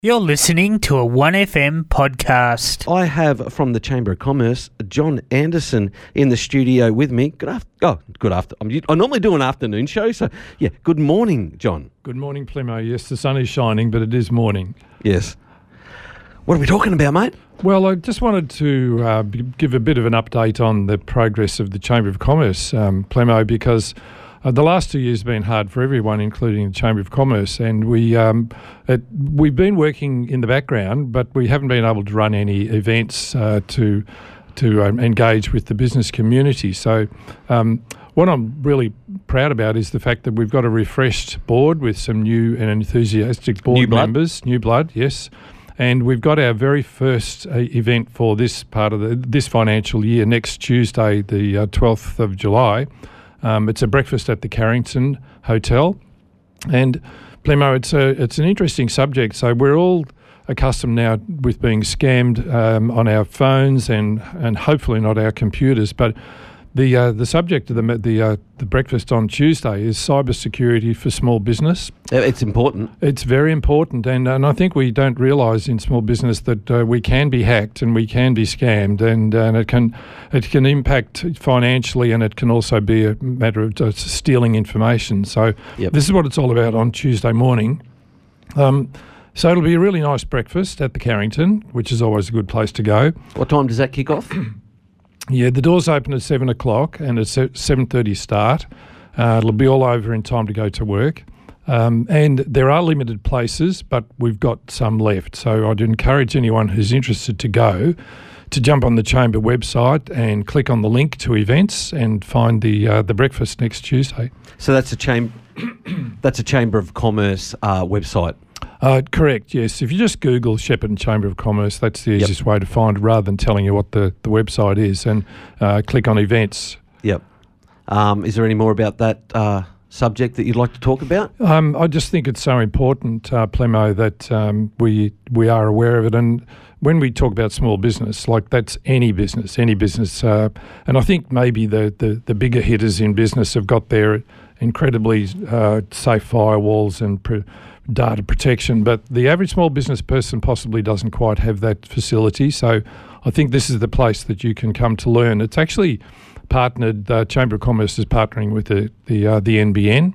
You're listening to a 1FM podcast. I have from the Chamber of Commerce, John Anderson in the studio with me. Good after. I normally do an afternoon show, so yeah. Good morning, John. Good morning, Plimo. Yes, the sun is shining, but it is morning. Yes. What are we talking about, mate? Well, I just wanted to give a bit of an update on the progress of the Chamber of Commerce, Plimo, because the last 2 years have been hard for everyone, including the Chamber of Commerce, and we've been working in the background, but we haven't been able to run any events to engage with the business community. So what I'm really proud about is the fact that we've got a refreshed board with some new and enthusiastic board members. New blood, yes. And we've got our very first event for this part of this financial year next Tuesday, the 12th of July. It's a breakfast at the Carrington Hotel. And, Plemo, it's an interesting subject. So we're all accustomed now with being scammed on our phones and hopefully not our computers. But the subject of the breakfast on Tuesday is cybersecurity for small business. It's important. It's very important, and I think we don't realise in small business that we can be hacked and we can be scammed, and it can impact financially, and it can also be a matter of stealing information. So This is what it's all about on Tuesday morning. So it'll be a really nice breakfast at the Carrington, which is always a good place to go. What time does that kick off? Yeah, the doors open at 7 o'clock and it's at 7:30 start. It'll be all over in time to go to work. And there are limited places, but we've got some left. So I'd encourage anyone who's interested to go to jump on the Chamber website and click on the link to events and find the breakfast next Tuesday. So that's a Chamber of Commerce website. Correct, yes. If you just Google Shepparton Chamber of Commerce, that's the easiest way to find it, rather than telling you what the website is, and click on events. Yep. Is there any more about that subject that you'd like to talk about? I just think it's so important, Plemo, that we are aware of it. And when we talk about small business, like that's any business. And I think maybe the bigger hitters in business have got their incredibly safe firewalls and data protection, but the average small business person possibly doesn't quite have that facility. So I think this is the place that you can come to learn. It's actually partnered, Chamber of Commerce is partnering with the NBN.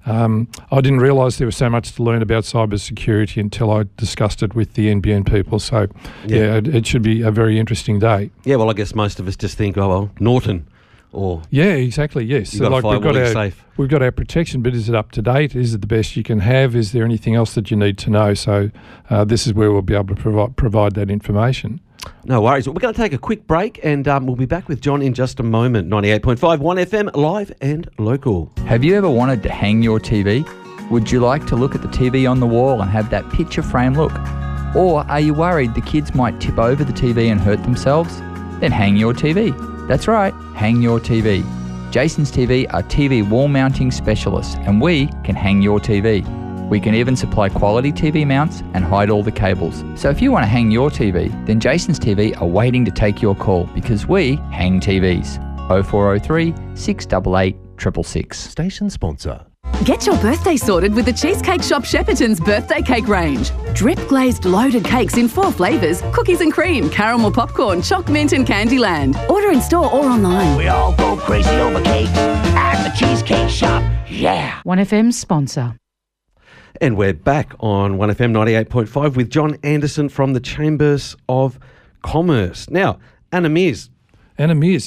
I didn't realise there was so much to learn about cybersecurity until I discussed it with the NBN people. So it should be a very interesting day. Yeah, well, I guess most of us just think, oh, well, Norton. Exactly, yes. So we've got our protection, but is it up to date? Is it the best you can have? Is there anything else that you need to know? So this is where we'll be able to provide that information. No worries. We're going to take a quick break and we'll be back with John in just a moment. 98.5 1FM, live and local. Have you ever wanted to hang your TV? Would you like to look at the TV on the wall and have that picture frame look? Or are you worried the kids might tip over the TV and hurt themselves? Then hang your TV. That's right, hang your TV. Jason's TV are TV wall mounting specialists, and we can hang your TV. We can even supply quality TV mounts and hide all the cables. So if you want to hang your TV, then Jason's TV are waiting to take your call, because we hang TVs. 0403 688 666. Station sponsor. Get your birthday sorted with the Cheesecake Shop Shepparton's birthday cake range. Drip glazed loaded cakes in 4 flavours: cookies and cream, caramel popcorn, choc mint and Candyland. Order in store or online. We all go crazy over cake at the Cheesecake Shop. Yeah. 1FM sponsor. And we're back on 1FM 98.5 with John Anderson from the Chambers of Commerce. Now, Anna Mears. Anna Mears,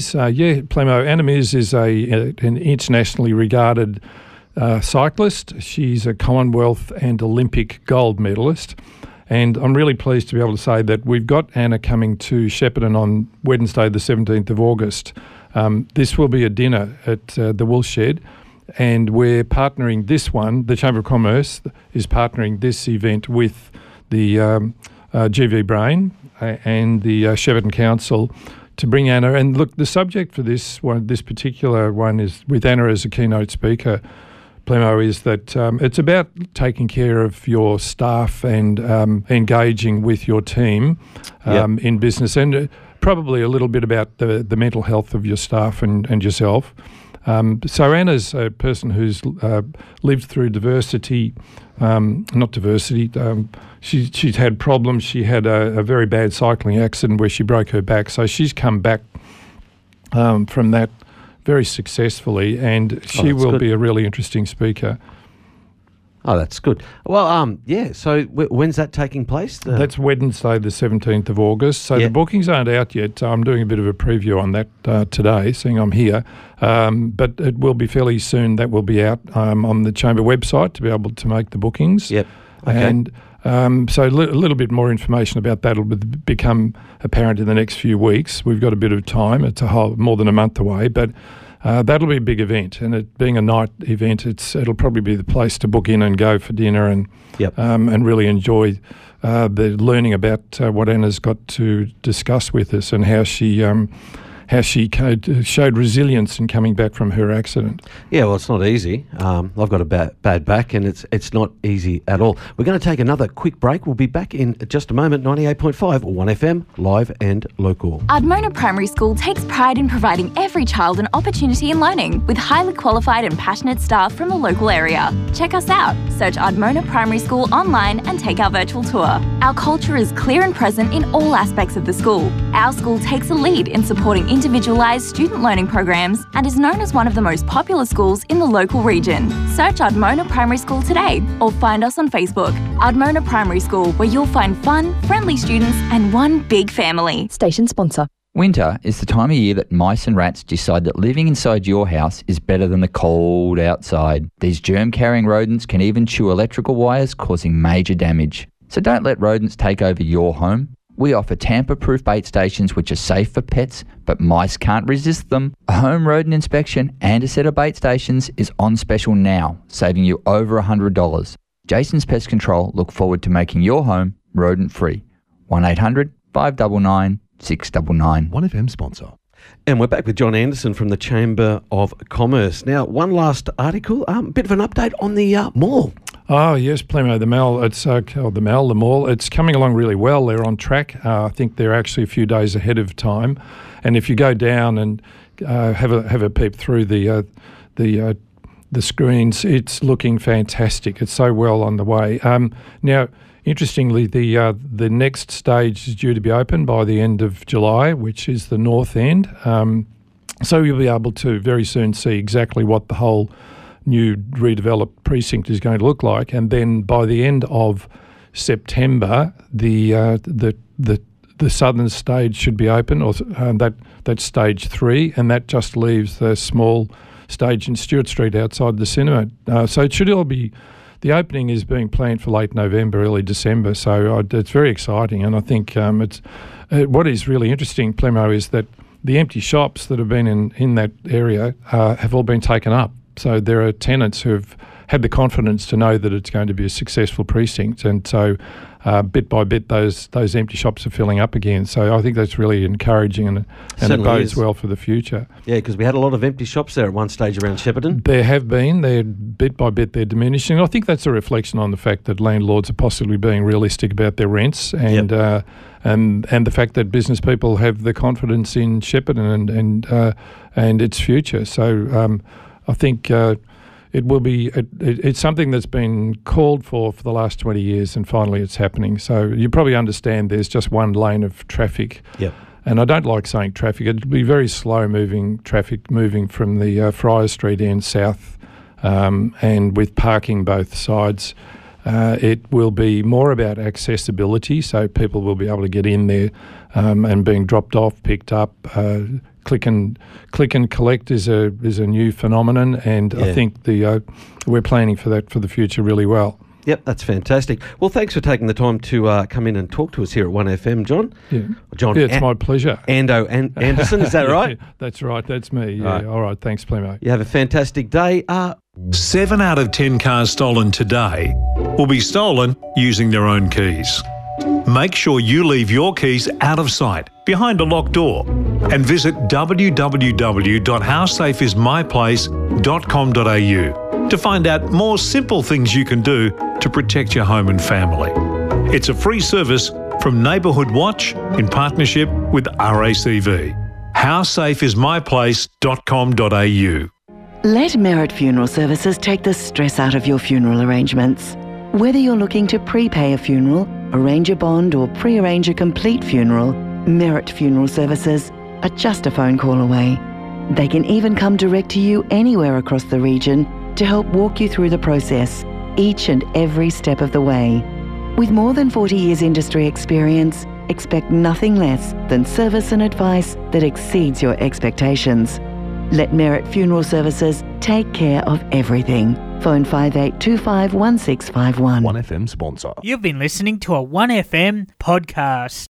Plemo. Anna Mears is an internationally regarded cyclist. She's a Commonwealth and Olympic gold medalist. And I'm really pleased to be able to say that we've got Anna coming to Shepparton on Wednesday, the 17th of August. This will be a dinner at the Wool Shed, and we're partnering this one. The Chamber of Commerce is partnering this event with the GV Brain and the Shepparton Council to bring Anna. And look, the subject for this particular one is, with Anna as a keynote speaker, Plemo, is that it's about taking care of your staff and engaging with your team in business, and probably a little bit about the mental health of your staff and yourself. So Anna's a person who's lived through diversity, not diversity. She's had problems. She had a very bad cycling accident where she broke her back. So she's come back from that very successfully, and she will be a really interesting speaker. Oh, that's good. Well, so when's that taking place? That's Wednesday, the 17th of August. So the bookings aren't out yet. I'm doing a bit of a preview on that today, seeing I'm here. But it will be fairly soon. That will be out on the Chamber website to be able to make the bookings. Yep. Okay. And so a little bit more information about that will become apparent in the next few weeks. We've got a bit of time. It's more than a month away, but that'll be a big event, and it being a night event, it'll probably be the place to book in and go for dinner and really enjoy the learning about what Anna's got to discuss with us and how she showed resilience in coming back from her accident. Yeah, well, it's not easy. I've got a bad back, and it's not easy at all. We're going to take another quick break. We'll be back in just a moment. 98.5 or 1FM, live and local. Ardmona Primary School takes pride in providing every child an opportunity in learning with highly qualified and passionate staff from the local area. Check us out. Search Ardmona Primary School online and take our virtual tour. Our culture is clear and present in all aspects of the school. Our school takes a lead in supporting individualised student learning programs and is known as one of the most popular schools in the local region. Search Ardmona Primary School today or find us on Facebook. Ardmona Primary School, where you'll find fun, friendly students and one big family. Station sponsor. Winter is the time of year that mice and rats decide that living inside your house is better than the cold outside. These germ-carrying rodents can even chew electrical wires, causing major damage. So don't let rodents take over your home. We offer tamper-proof bait stations which are safe for pets, but mice can't resist them. A home rodent inspection and a set of bait stations is on special now, saving you over $100. Jason's Pest Control look forward to making your home rodent-free. 1-800-599-699. 1FM sponsor. And we're back with John Anderson from the Chamber of Commerce. Now, one last article, a bit of an update on the mall. Oh, yes, Plemo, the mall. It's the mall. It's coming along really well. They're on track. I think they're actually a few days ahead of time. And if you go down and have a peep through the screens, it's looking fantastic. It's so well on the way. Now, interestingly, the next stage is due to be open by the end of July, which is the north end. So you'll be able to very soon see exactly what the whole new redeveloped precinct is going to look like, and then by the end of September, the southern stage should be open, or that's stage 3, and that just leaves the small stage in Stewart Street outside the cinema. So it should all be. The opening is being planned for late November, early December, so it's very exciting, and I think what is really interesting, Plemo, is that the empty shops that have been in that area have all been taken up. So there are tenants who have had the confidence to know that it's going to be a successful precinct, and so bit by bit those empty shops are filling up again. So I think that's really encouraging, and it bodes well for the future. Yeah, because we had a lot of empty shops there at one stage around Shepparton. There have been. Bit by bit they're diminishing. I think that's a reflection on the fact that landlords are possibly being realistic about their rents, and the fact that business people have the confidence in Shepparton and its future. So I think it will be. It's something that's been called for the last 20 years, and finally it's happening. So you probably understand there's just one lane of traffic. Yep. And I don't like saying traffic. It'll be very slow-moving traffic moving from the Friars Street end south, and with parking both sides. It will be more about accessibility, so people will be able to get in there and being dropped off, picked up. Click and collect is a new phenomenon, and I think we're planning for that for the future really well. Yep, that's fantastic. Well, thanks for taking the time to come in and talk to us here at 1FM, John. Yeah, John. Yeah, it's my pleasure. Anderson, is that right? That's right. That's me. Yeah. All right. Thanks, Plemo. You have a fantastic day. 7 out of 10 cars stolen today will be stolen using their own keys. Make sure you leave your keys out of sight, behind a locked door, and visit www.howsafeismyplace.com.au to find out more simple things you can do to protect your home and family. It's a free service from Neighbourhood Watch in partnership with RACV. Howsafeismyplace.com.au. Let Merit Funeral Services take the stress out of your funeral arrangements. Whether you're looking to prepay a funeral, arrange a bond or pre-arrange a complete funeral, Merit Funeral Services are just a phone call away. They can even come direct to you anywhere across the region to help walk you through the process, each and every step of the way. With more than 40 years industry experience, expect nothing less than service and advice that exceeds your expectations. Let Merit Funeral Services take care of everything. Phone 5825 1651. 1FM sponsor. You've been listening to a 1FM podcast.